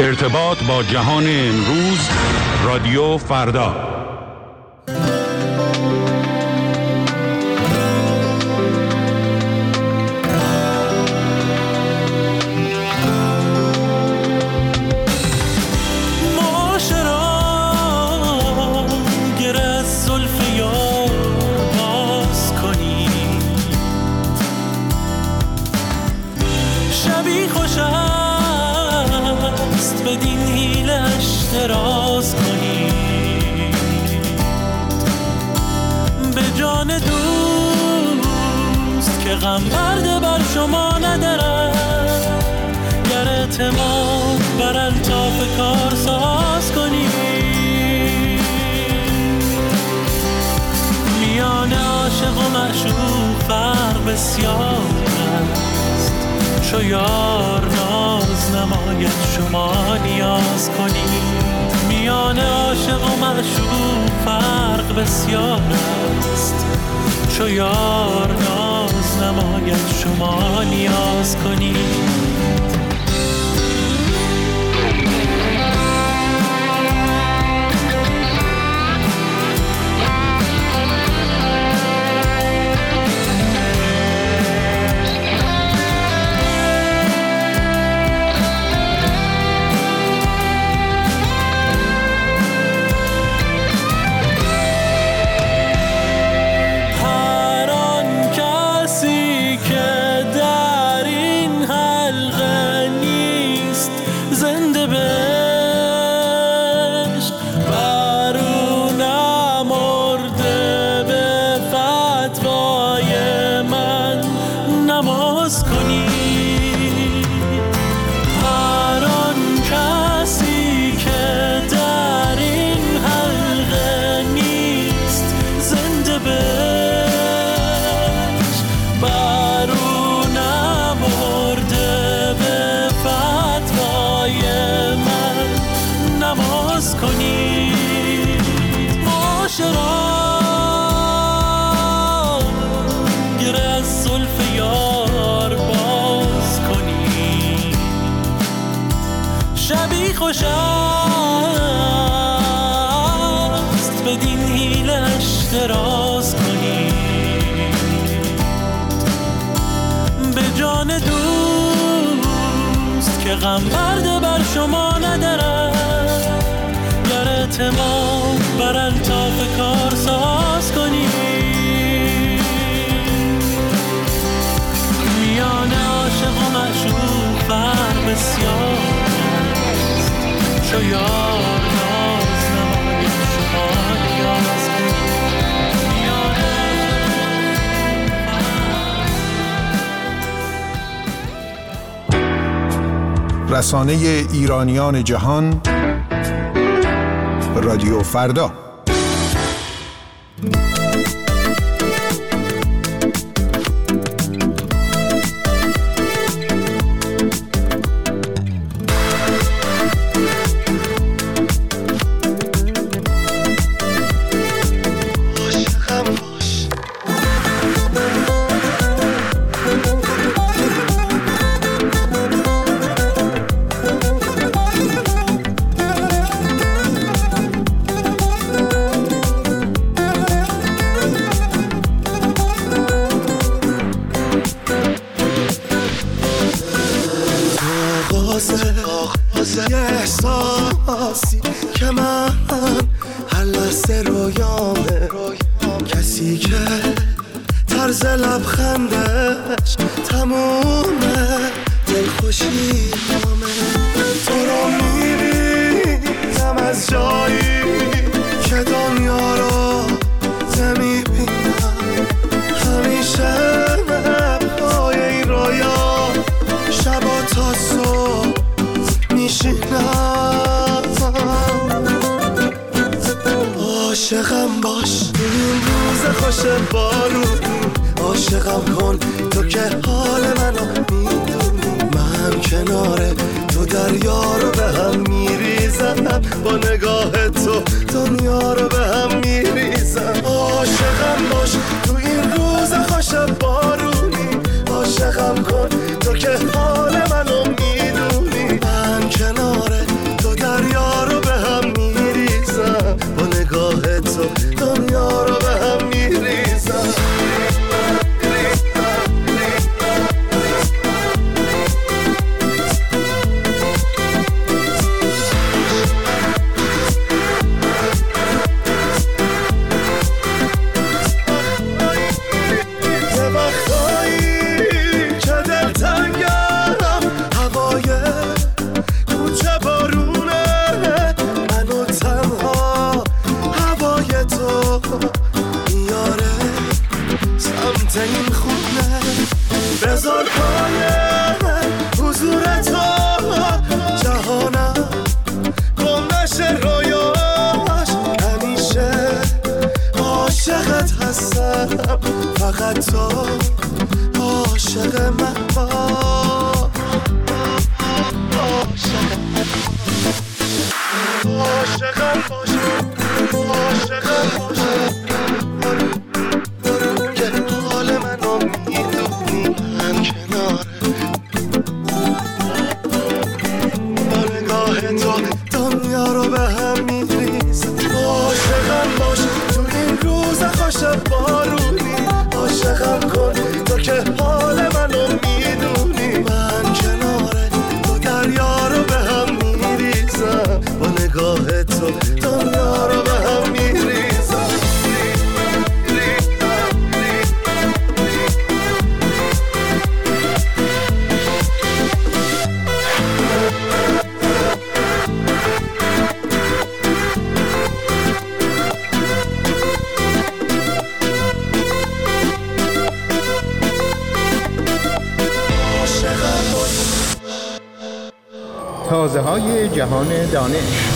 ارتباط با جهان امروز، رادیو فردا. دراز کنی به جان دوست که غم برده بر شما ندارد، گر اعتماد بر الطاف کار ساز کنی. میان عاشق و معشوق فرق بسیار است، چو یار ناز نماید شما نیاز کنی. میان عاشق و معشوق فرق بسیار است، چو یار ناز نماید شما نیاز کنی. خوش است بدین حیلش دراز کنی به جان دوست که غم برده بر شما ندارد، گر اعتماد بر الطاف کار ساز کنی. میان عاشق و معشوق فرق بسیار چو یار ناز نماید شما نیاز کنی. رسانه ایرانیان جهان، رادیو فردا. یه احساسی که من هر لحظه رویامه، کسی که طرز لبخندش تمومه دلخوشی نامه. تو رو میبینم از جایی که دنیا رو نمیبینم، همیشه پای این رویا شبا تا صبح میشینم. عاشقم باش تو این روز خوش بارونی، عاشقم کن تو که حال منو میدونی. من کنار تو دریا رو به هم میریزم، با نگاه تو دنیا رو به هم میریزم. عاشقم باش تو این روز خوش بارونی، عاشقم کن تو که حال منو میدونی. من کنار پای حضور تو جهانم گم نشه رویاش همیشه عاشقت هستم فقط تو عاشق من باش عاشقم باش عاشقم باش که حال منو میدونی من کناره با نگاه تو دنیا رو به هم میریز عاشقم باش تو این روز خوش بارونی عاشقم کن تو که حال منو میدونی من کناره تو دریا رو به هم میریزم با نگاه تو دنیا رو به هم میریزم تازه‌های جهان دانش.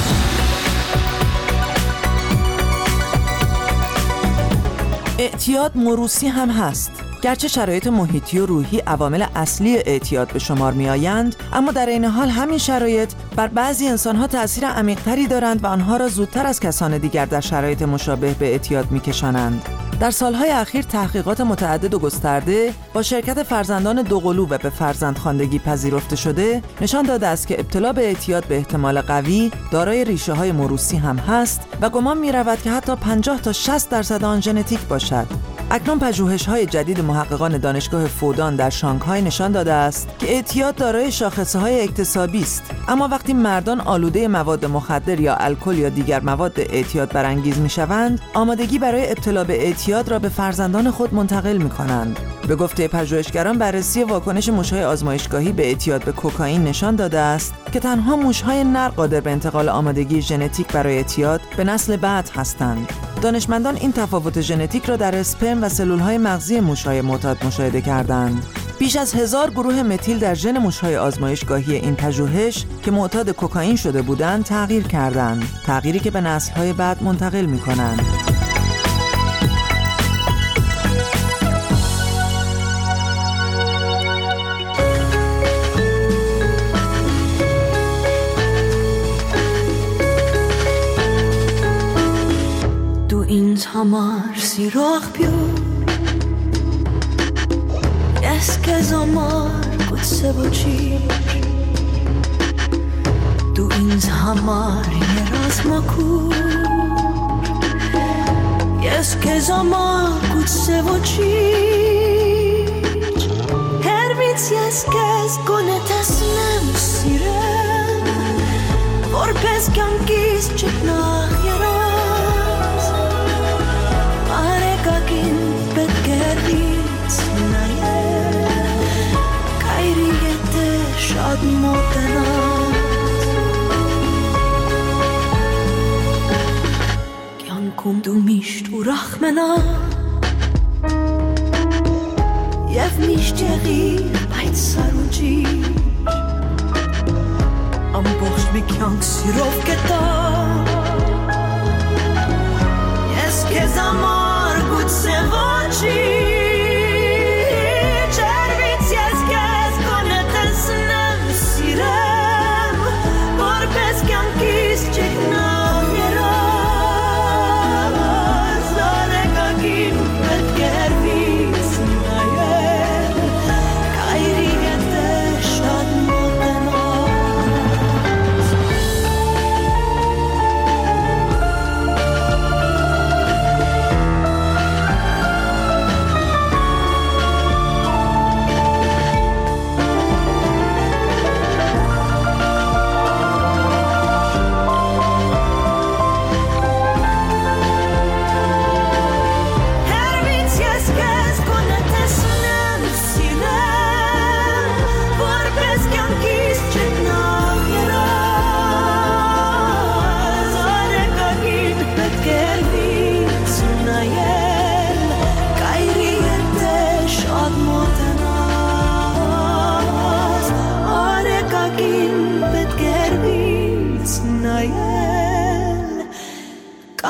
اعتیاد موروثی هم هست. گرچه شرایط محیطی و روحی عوامل اصلی اعتیاد به شمار می آیند، اما در این حال همین شرایط بر بعضی انسان‌ها تأثیر عمیق‌تری دارند و آنها را زودتر از کسان دیگر در شرایط مشابه به اعتیاد می‌کشانند. در سالهای اخیر تحقیقات متعدد و گسترده با شرکت فرزندان دوقلو و به فرزندخواندگی پذیرفته شده نشان داده است که ابتلا به اعتیاد به احتمال قوی دارای ریشه‌های موروثی هم هست و گمان می‌رود که حتی 50 تا 60% آن ژنتیک باشد. اکنون پژوهش‌های جدید محققان دانشگاه فودان در شانگهای نشان داده است که اعتیاد دارای شاخصه‌های اکتسابی است، اما وقتی مردان آلوده مواد مخدر یا الکل یا دیگر مواد اعتیاد برانگیز می‌شوند، آمادگی برای ابتلا به اعتیاد را به فرزندان خود منتقل می‌کنند. به گفته پژوهشگران، بررسی واکنش موش‌های آزمایشگاهی به اعتیاد به کوکائین نشان داده است که تنها موش‌های نر قادر به انتقال آمادگی ژنتیک برای اعتیاد به نسل بعد هستند. دانشمندان این تفاوت ژنتیک را در اسپرم و سلول‌های مغزی موش‌های معتاد مشاهده کردند. بیش از 1000 گروه متیل در ژن موش‌های آزمایشگاهی این پژوهش که معتاد کوکائین شده بودند تغییر کردند، تغییری که به نسل‌های بعد منتقل می‌کنند. Hamar si rach più Es che zamar kut se voci Tu ins hamar yeras makur Es che zamar kut se voci Her vits yes kes konetas nem sirem Vor pes kankis chik nach yeras Arekagin betgervits naye Kairiyete shad motenat Kyankum du misht u rachmena Yev mishteri bait saruji Am borsht mi kyank sirov ketar Che zamar gut se voci Cerviți esches conetes nem sirem Vorbesc am chis ce n-am erat Zare kagin pet gerviți nael Kairiete shad motenat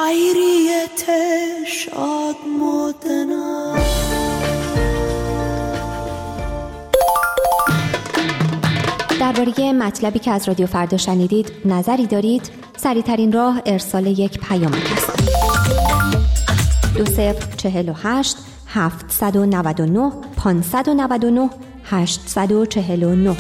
خیریت شاد مدنا. درباره مطلبی که از رادیو فردا شنیدید نظری دارید؟ سریع‌ترین راه ارسال یک پیامک است. 2048 799 599 849.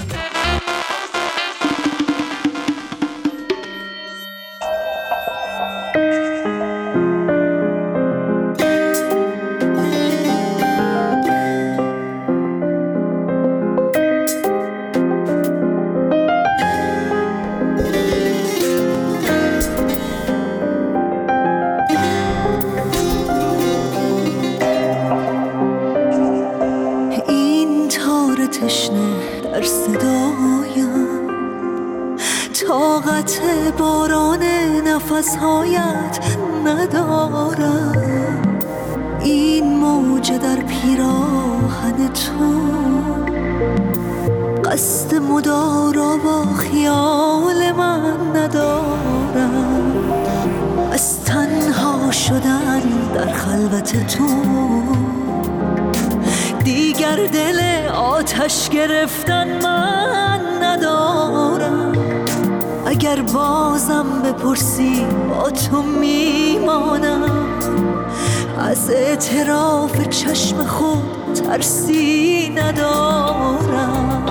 تشنه در صدایم، طاقت باران نفسهایت ندارم. این موج در پیراهن تو، قصد مدارا با خیال من ندارم. از تنها شدن در خلوت تو دیگر دل آتش گرفتن من ندارم. اگر بازم بپرسی با تو میمانم، از اعتراف چشم خود ترسی ندارم.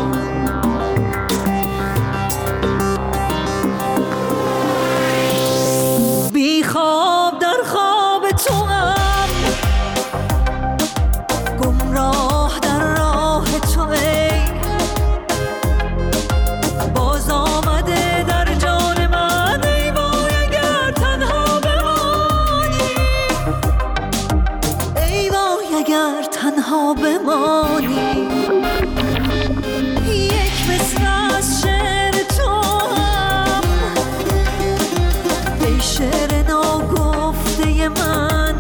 بی خواب در خواب تو هم، گمراه در راه تو ای، باز آمده در جان من. ای وای اگر تنها بمانی، ای وای اگر تنها بمانی. یک مصرع از شعر تو هم، ای شعر ناگفته من،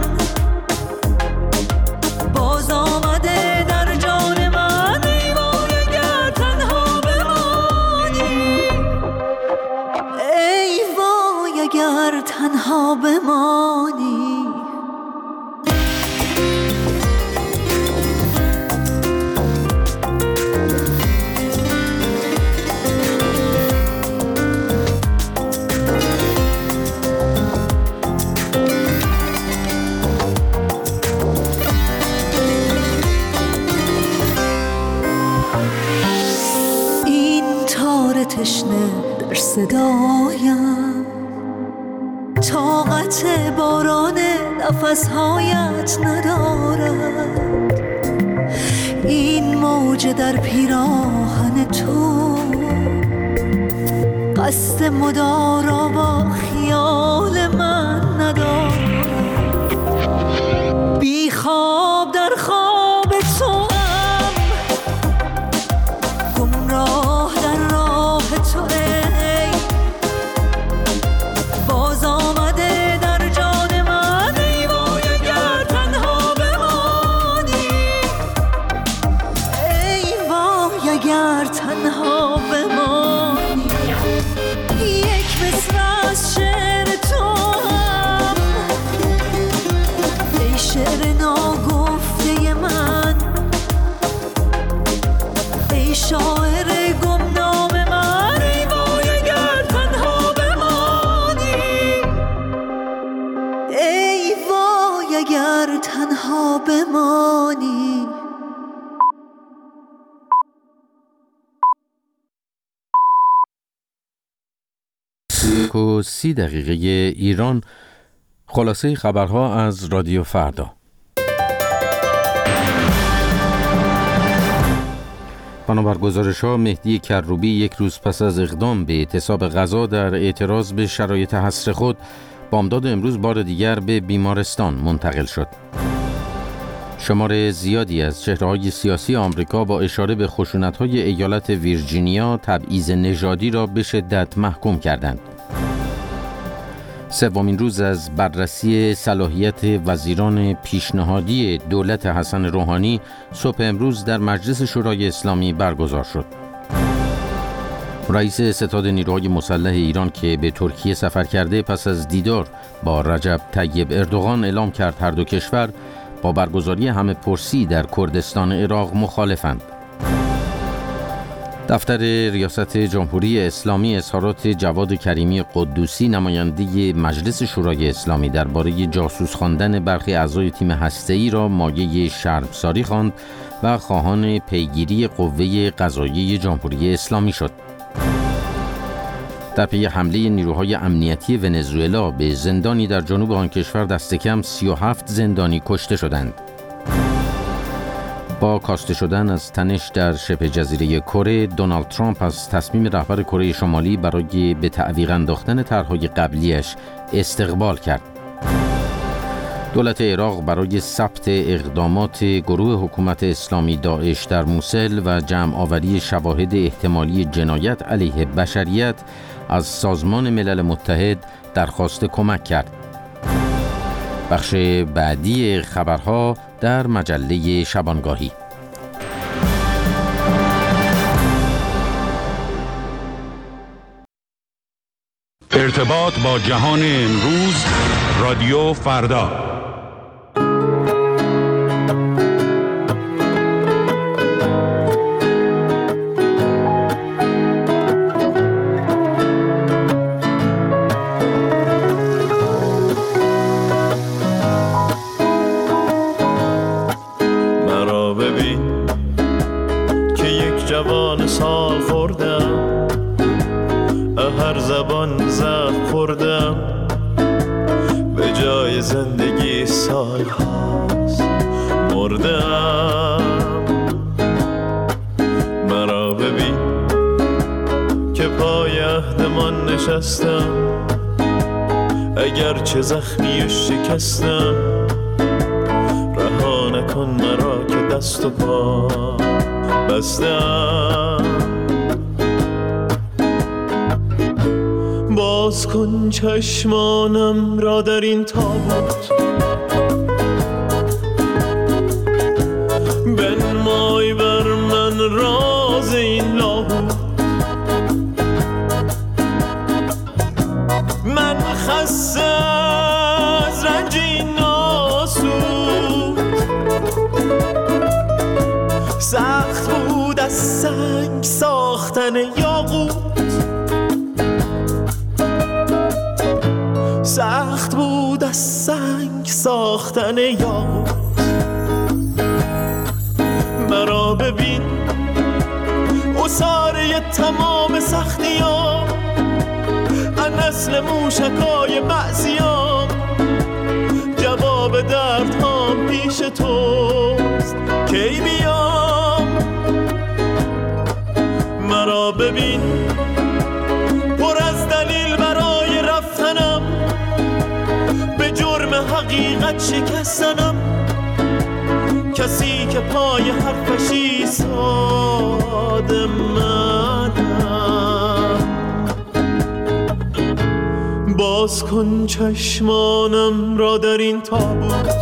باز آمده در جان من. ای وای اگر تنها بمانی، ای وای اگر تنها بمانی. تشنه در صدایم، طاقت باران نفسهایت ندارد. این موج در پیراهن تو، قصد مدارا با خیال من ندارد. بی خواب در خواب تو هم، گمراه در راه تو ای، باز آمده در جان من. ای وای اگر تنها بمانی، ای وای اگر تنها بمانی. یک مصرع از شعر تو هم، ای شعر ناگفته من، ای شاعر گمنام من. ای وای اگر تنها بمانی، ای وای اگر تنها بمانی. و 30 دقیقه ایران. خلاصه خبرها از رادیو فردا. بنابر گزارش‌ها، مهدی کروبی یک روز پس از اقدام به اعتصاب غذا در اعتراض به شرایط حصر خود، بامداد امروز بار دیگر به بیمارستان منتقل شد. شمار زیادی از چهره‌های سیاسی آمریکا با اشاره به خشونت‌های ایالت ویرجینیا تبعیض نژادی را به شدت محکوم کردند. سومین روز از بررسی صلاحیت وزیران پیشنهادی دولت حسن روحانی صبح امروز در مجلس شورای اسلامی برگزار شد. رئیس ستاد نیروهای مسلح ایران که به ترکیه سفر کرده پس از دیدار با رجب طیب اردوغان اعلام کرد هر دو کشور با برگزاری همه پرسی در کردستان عراق مخالفند. دفتر ریاست جمهوری اسلامی اظهارات جواد کریمی قدوسی نماینده مجلس شورای اسلامی درباره جاسوس خواندن برخی اعضای تیم هسته‌ای را مایه شرمساری خواند و خواهان پیگیری قوه قضاییه جمهوری اسلامی شد. در پی حمله نیروهای امنیتی ونزوئلا به زندانی در جنوب آن کشور دست کم 37 زندانی کشته شدند. با کاسته شدن از تنش در شبه جزیره کره، دونالد ترامپ از تصمیم رهبر کره شمالی برای به تعویق انداختن طرح‌های قبلیش استقبال کرد. دولت عراق برای ثبت اقدامات گروه حکومت اسلامی داعش در موصل و جمع آوری شواهد احتمالی جنایت علیه بشریت از سازمان ملل متحد درخواست کمک کرد. بخش بعدی خبرها در مجله شبانگاهی. ارتباط با جهان امروز، رادیو فردا. سال خوردم، هر زبان زخم خوردم، به جای زندگی سال هاست مردم. مرا ببین که پای عهدمان نشستم، اگر چه زخمی و شکستم، رها نکن مرا که دست و پا بستم. باز کن چشمانم را در این تابوت، بنمای بر من راز این لاهوت. من خسته از رنج این ناسود، سخت بود از سنگ ساختن یاقوت، سخت بود از سنگ ساختن یاقوت. مرا ببین اساره تمام سختیام، از نسل موشکای معصیام، جواب دردهام پیش توست کی بیام. مرا ببین پر از دلیل برای رفتنم، به جرم حقیقت شکستنم، کسی که پای حرفش ایستاد منم. باز کن چشمانم را در این تابوت،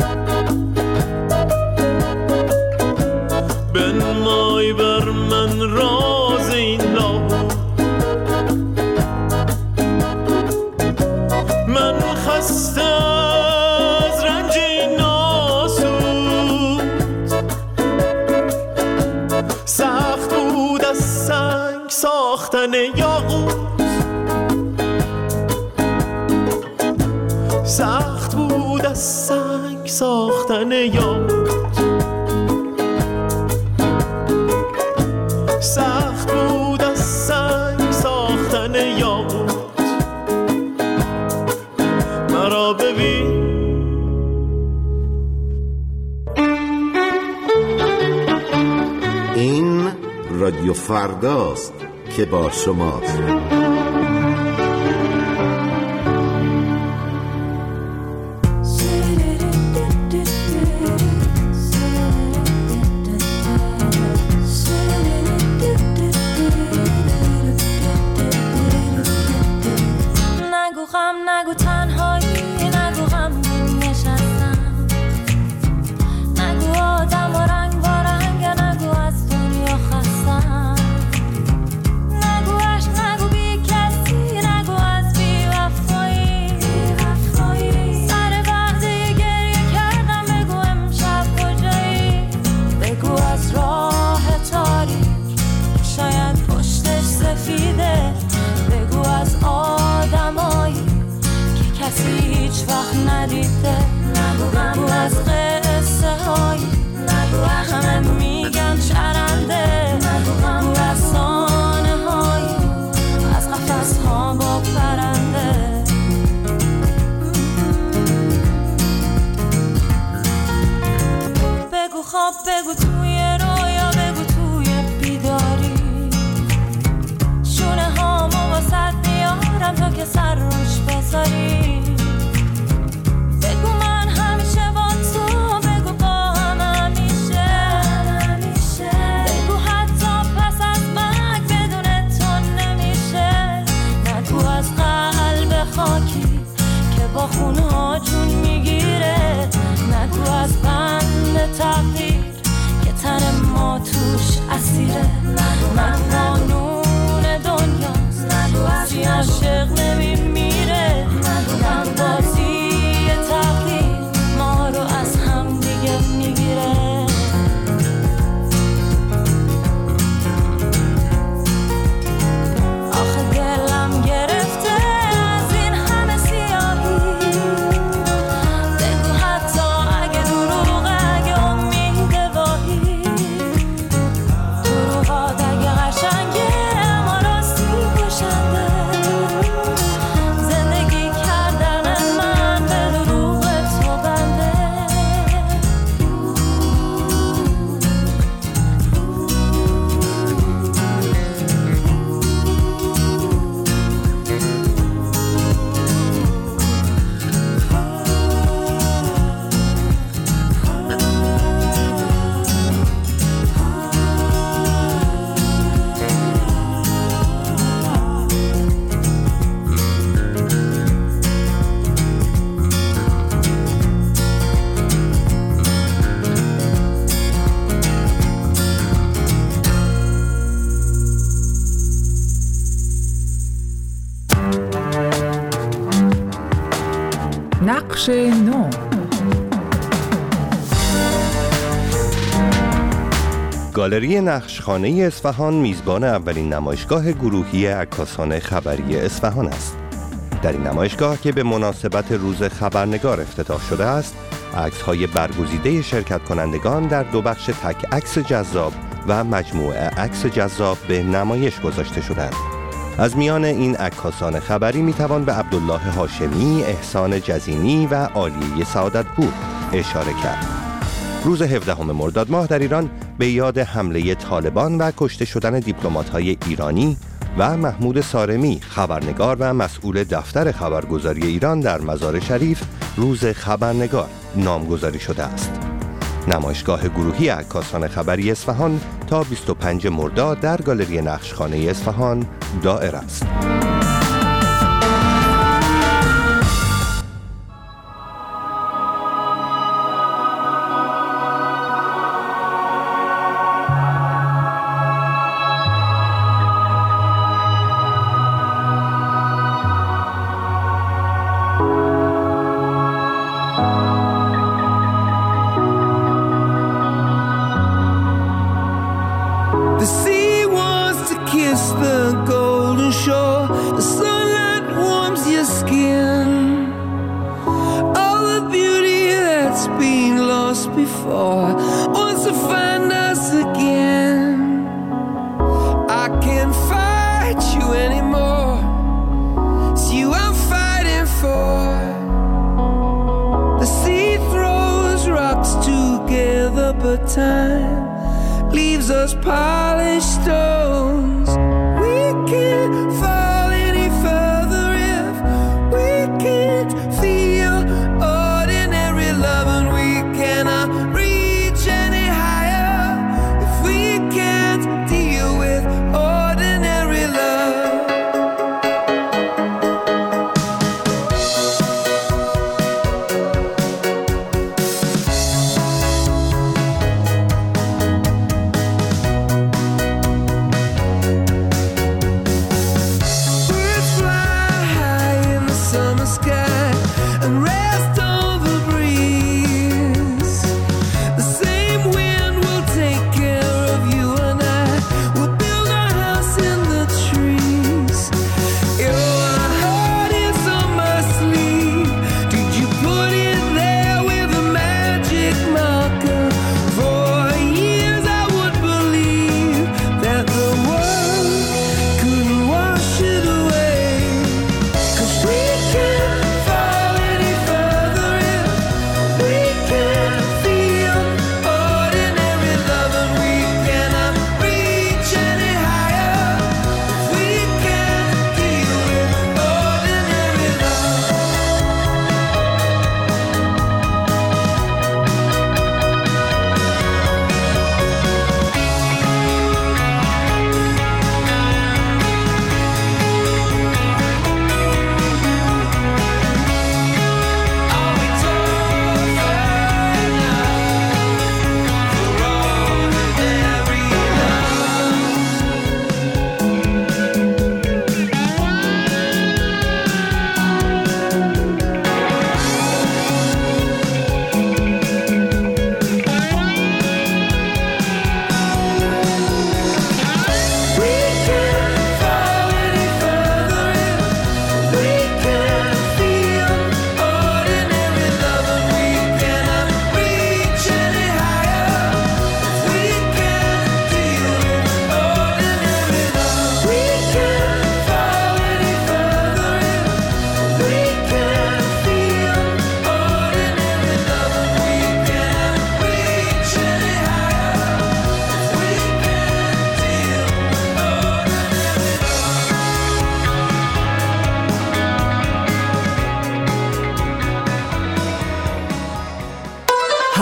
بنمای بر من راز این لاهوت. من خسته از رنج این ناسود، سخت بود از سنگ ساختن یاقوت، سخت بود از سنگ ساختن یاقوت، سخت بود از سنگ ساختن یاقوت. مرا ببین این رادیو فرداست که با شماست. نگو تنهایی، نگو غمگین نشستم، نگو آدم و رنگ با رنگ، نگو از دنیا خستم، نگو اسیر من قانون دنیاست کسی عاشق نمیمیره من بازی تقدیر ما رو از هم دیگه میگیره آخه دلم گرفته از این همه سیاهی بگو حتی اگه دروغ اگه امید واهی دروغات اگه قشنگه اما راستی کشنده زندگی کردن من به دروغ تو بنده نقش نو. گالری نقشخانه اصفهان میزبان اولین نمایشگاه گروهی عکاسان خبری اصفهان است. در این نمایشگاه که به مناسبت روز خبرنگار افتتاح شده است، عکس‌های برگزیده شرکت کنندگان در دو بخش تک عکس جذاب و مجموعه عکس جذاب به نمایش گذاشته شدند. از میان این عکاسان خبری میتوان به عبدالله هاشمی، احسان جزینی و عالیه سعادتپور اشاره کرد. روز 17 مرداد ماه در ایران به یاد حمله طالبان و کشته شدن دیپلمات‌های ایرانی و محمود سارمی، خبرنگار و مسئول دفتر خبرگزاری ایران در مزار شریف، روز خبرنگار نامگذاری شده است. نمایشگاه گروهی عکاسان خبری اصفهان تا 25 مرداد در گالری نقشخانه اصفهان دائر است. Ordinary love and we cannot reach any higher.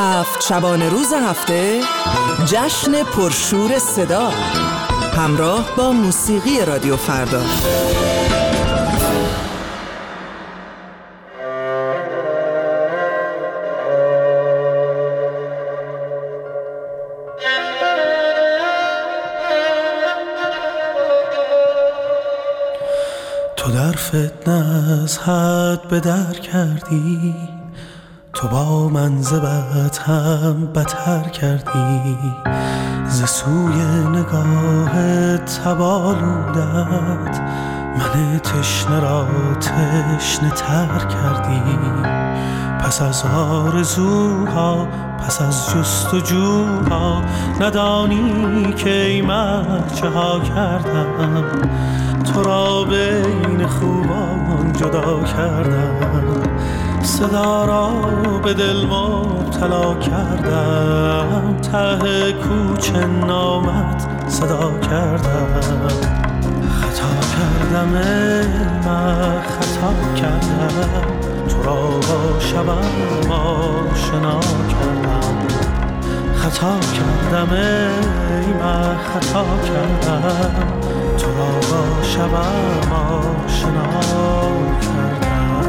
7 شبانه روز هفته جشن پرشور صدا همراه با موسیقی رادیو فردا. تو در فتنه از حد به در کردی، تو با منزبت هم بتر کردی، ز سوی نگاهت تبالودت من تشنه را تشنه تر کردی. پس از آرزوها، پس از جستجوها، ندانی که ای مرد چه ها کردم، تو را بین خوبان جدا کردم، صدا را به دل مبتلا کردم، ته کوچه نامت صدا کردم. خطا کردم ای من خطا کردم، تو را با شبم آشنا کردم. خطا کردم ای من خطا کردم، تو را با شبم آشنا کردم.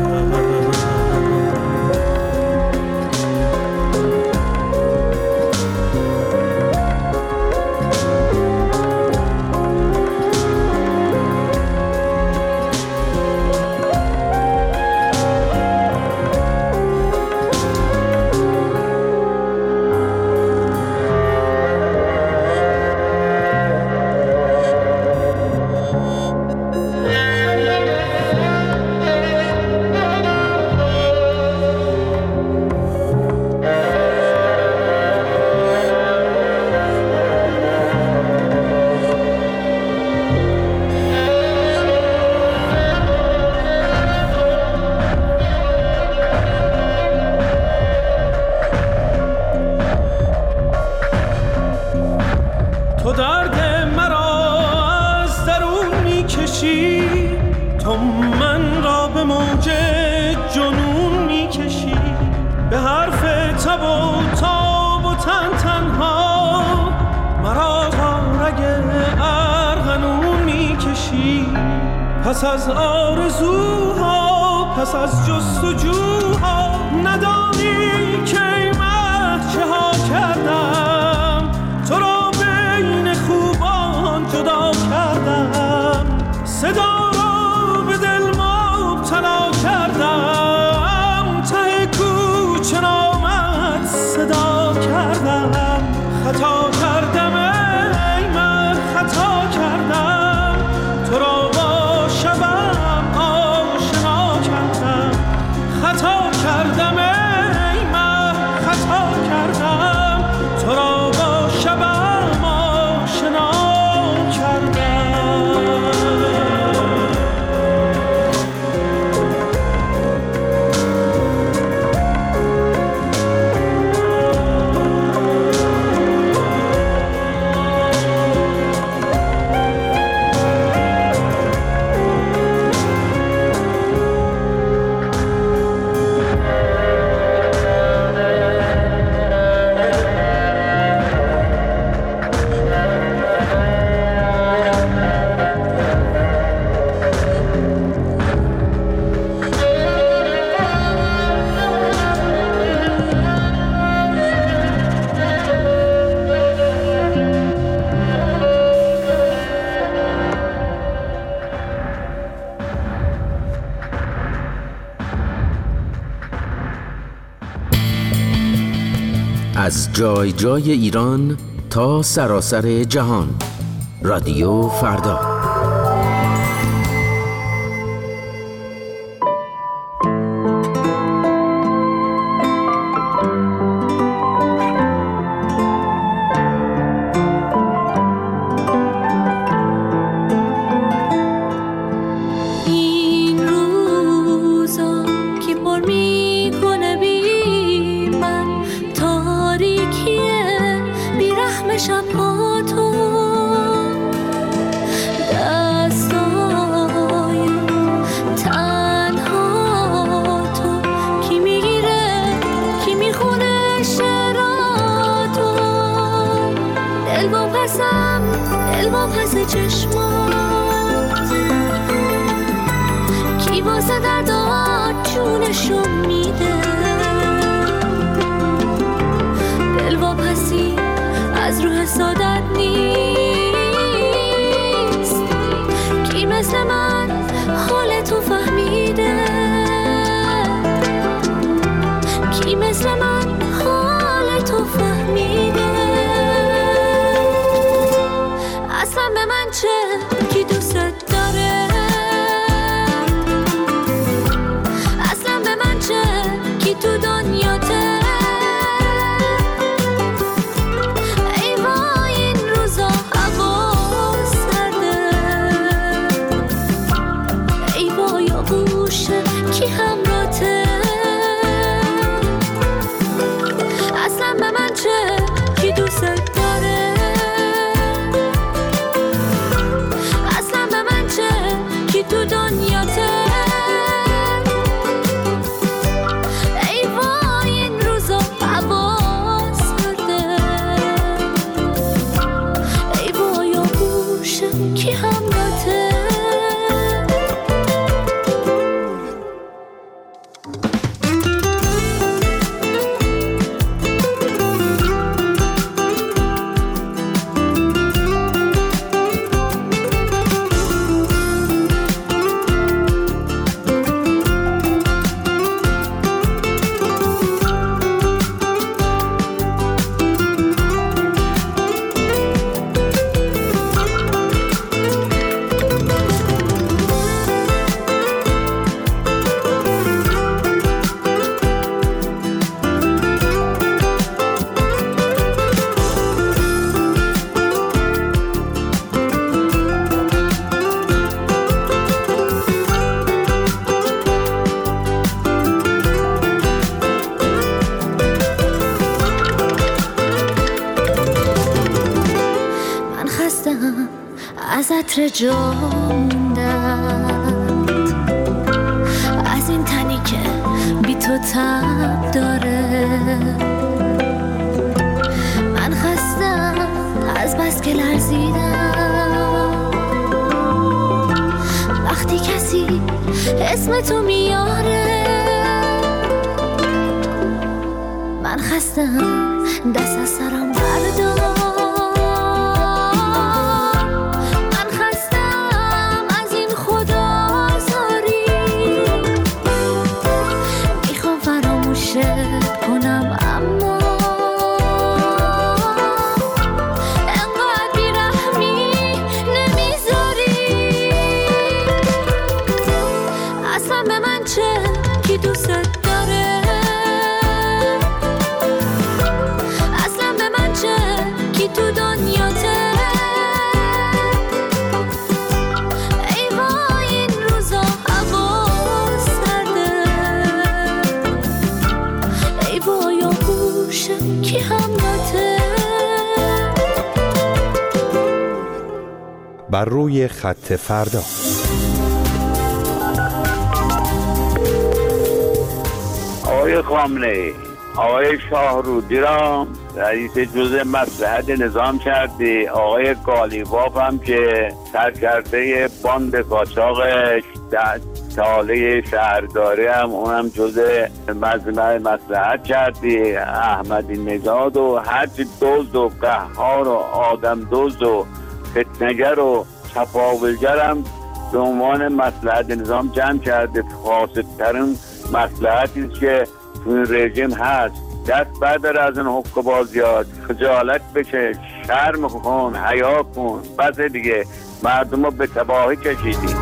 پس از آرزوها، پس از جستجوها، ندانی که من چه ها کردم، تو را بین خوبان جدا کردم، صدا را به دل مبتلا کردم، ته کوچه نامت صدا کردم. خطا کردم ای من خطا کردم، تو را با شبم آشنا کردم. خطا کردم ای من خطا کردم، تو را با شبم آشنا کردم. از جای جای ایران تا سراسر جهان، رادیو فردا. واسه دردات جونشو میده، دل واپسی از روح سادت نیست. کی مثل من حال تو فهمیده، کی مثل من حال تو فهمیده. اصلا به من چه کی دوست داره، اصلا به من چه کی تو دنیاته. ای وای این روزا هوا سرده، ای وای آغوشه کی همراته. اصلا به من چه کی دوست داره، اصلا به من چه کی تو دنیاته. ای وای این روزا هوا سرده، ای وای آغوشه کی همراته. از عطر جاموندت، از این تنی که بی تو تب داره. من خستم از بس که لرزیدم وقتی کسی اسم تو میاره. من خستم دست از سرم بردار، کنم اما انقدر بیرحمی نمیذاری. اصلا به من چه کی دوست داره، اصلا به من چه کی تو دنیاته. ای وای این روزا هوا سرده، ای وای آغوشه کی همراته. بر روی خط فردا. آقای خامنه‌ای، آقای شاهرودی را رئیس جزء مصلحت نظام کردی، آقای قالیباف هم که سرکرده باند قاچاق تاله شهرداری هم اونم جزء مجمع مصلحت کردی، احمدی نژاد و هرچی دزد و قهار و آدم دزد و فتنگر و چپاولگر هم به عنوان مصلحت نظام جمع کرده. فاسدترین مصلحتی که تو این رژیم هست. دست بردار از این حقوق بازیات، خجالت بکش، شرم کن، حیا کن. بس دیگه مردم رو به تباهی کشیدی.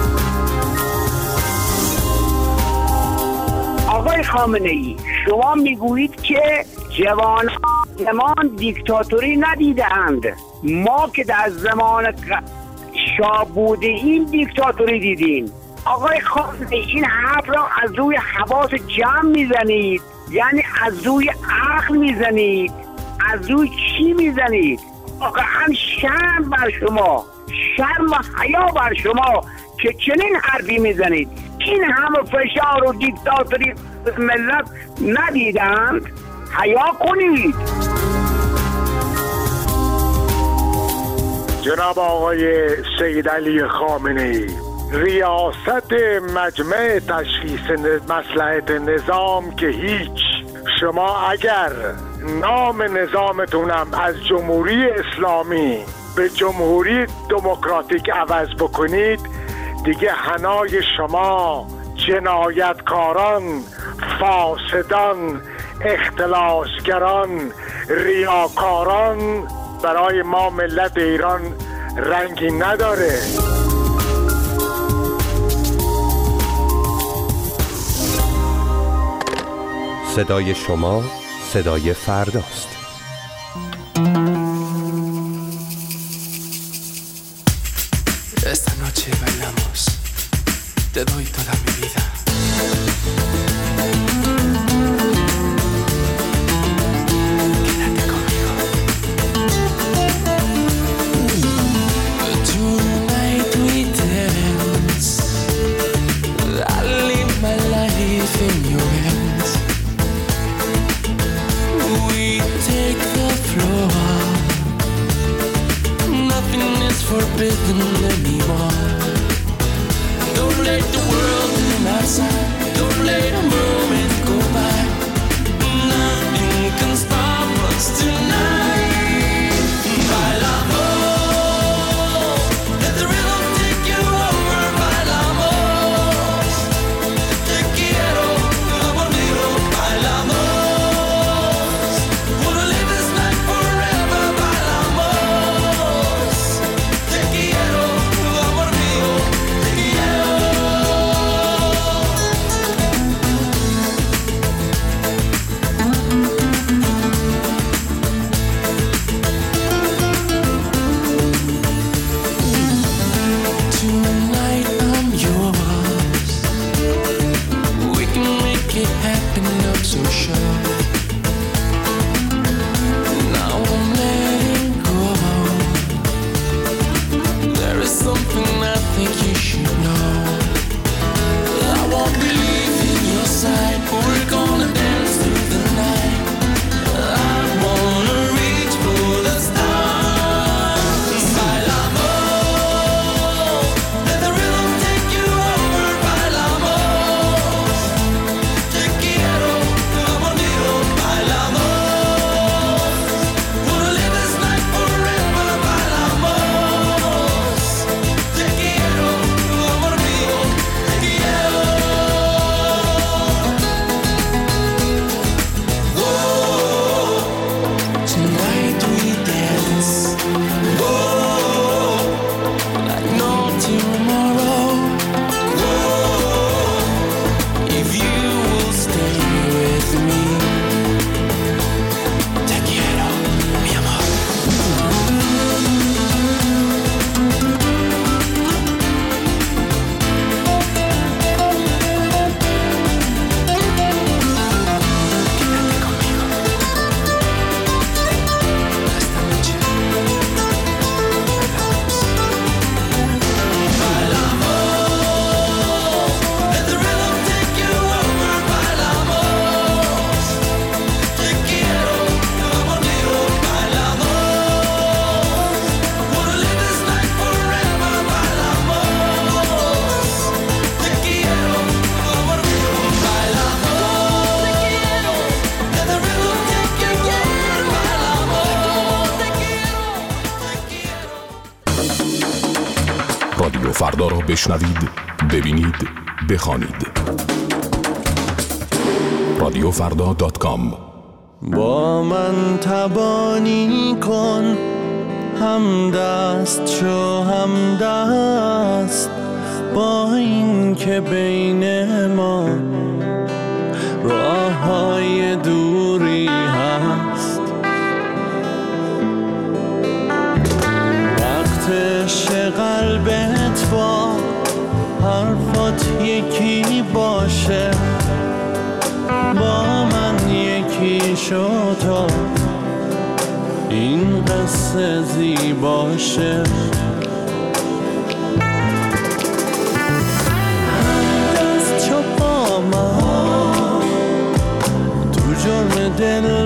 آقای خامنه‌ای، شما میگویید که جوانان دیکتاتوری ندیدند. ما که در زمان شاه بوده این دیکتاتوری دیدیم. آقای خامنه‌ای این حرف را از روی حواس جمع میزنید، یعنی از روی عقل میزنید. از روی چی میزنید؟ واقعا شرم بر شما، شرم و حیا بر شما که چنین حرفی میزنید. این همه فشار و دیکتاتوری ملت ندیدند؟ حیا کنید. جناب آقای سید علی خامنه‌ای، ریاست مجمع تشخیص مصلحت نظام که هیچ. شما اگر نام نظامتونم از جمهوری اسلامی به جمهوری دموکراتیک عوض بکنید، دیگه حنای شما جنایتکاران، فاسدان، اختلاسگران، ریاکاران برای ما ملت ایران رنگی نداره. صدای شما صدای فرداست. Esta noche bailamos, te doy toda mi vida. Quédate conmigo. Tonight we dance, I live my life in your hands. We take the floor, nothing is forbidden anymore. Don't let the world in our side, don't let a moment go by. Nothing can stop us tonight. Bailamos, let the rhythm take you over. Bailamos, te quiero, amor mío. Bailamos, wanna live this night forever. Bailamos, te quiero, amor mío, te quiero. Tonight I'm yours. We can make it happen, I'm so sure. Now I'm letting go. There is something I think you should know. I won't be leaving your side, but we're gonna dance through the night. I wanna reach for the stars. Bailamos, let the rhythm take you over. Bailamos, te quiero, amor mío. Bailamos, wanna live this night forever. Bailamos, te quiero, amor mío, te quiero. Oh, tonight we dance. Oh, like no tomorrow. Oh, if you will stay with me. Te quiero, mi amor. Quédate conmigo. Esta noche bailamos. Let the rhythm take you over. Bailamos, te quiero, amor mío. Bailamos, wanna live this night forever. Bailamos, te quiero, amor mío. Bailamos, te quiero. Let the rhythm take you over. Bailamos, te quiero, رادیو فردا را بشنوید، ببینید، بخوانید. رادیوفردا.com. با من تبانی کن، همدست شو همدست، با این که بین ما راه های دوری هست. وقت قلبت با حرفات یکی باشه، با من یکی شو تا این قصه زیباشه. دست چو پا من تو جرم دل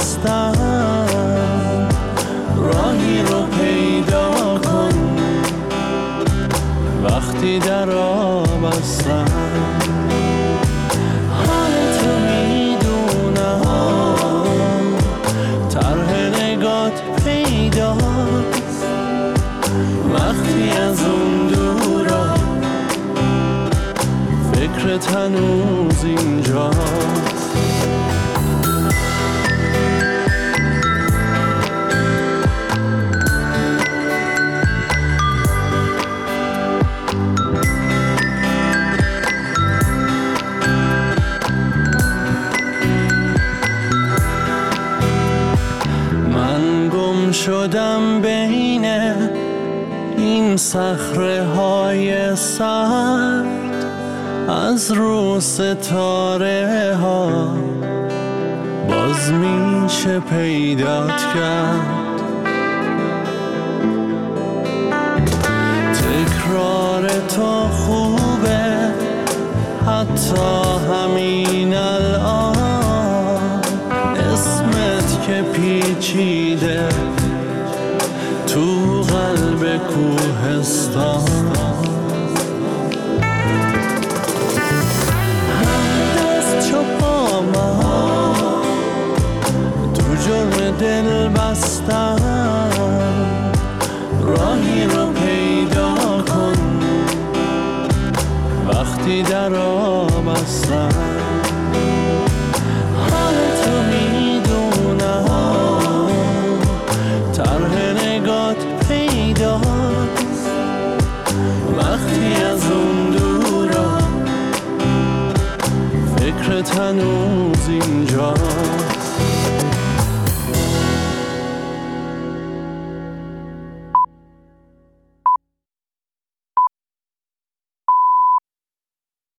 بستن، راهی رو پیدا کن وقتی در حال تو میدونم طرح نگات پیداست وقتی از اون دورا فکرت هنوز اینجاست. شدم بین این صخره های سرد از رو ستاره ها باز میشه پیدات کرد. تکرار تو خوبه حتی همین الان اسمت که پیچیده تو قلب کوهستان. هم دست چپا من تو جرم دل بستم راهی رو پیدا کن وقتی در آبستم. حال تو میدونم طرح نگات پیداست وقتی از اون دورا فکرت هنوز اینجاست.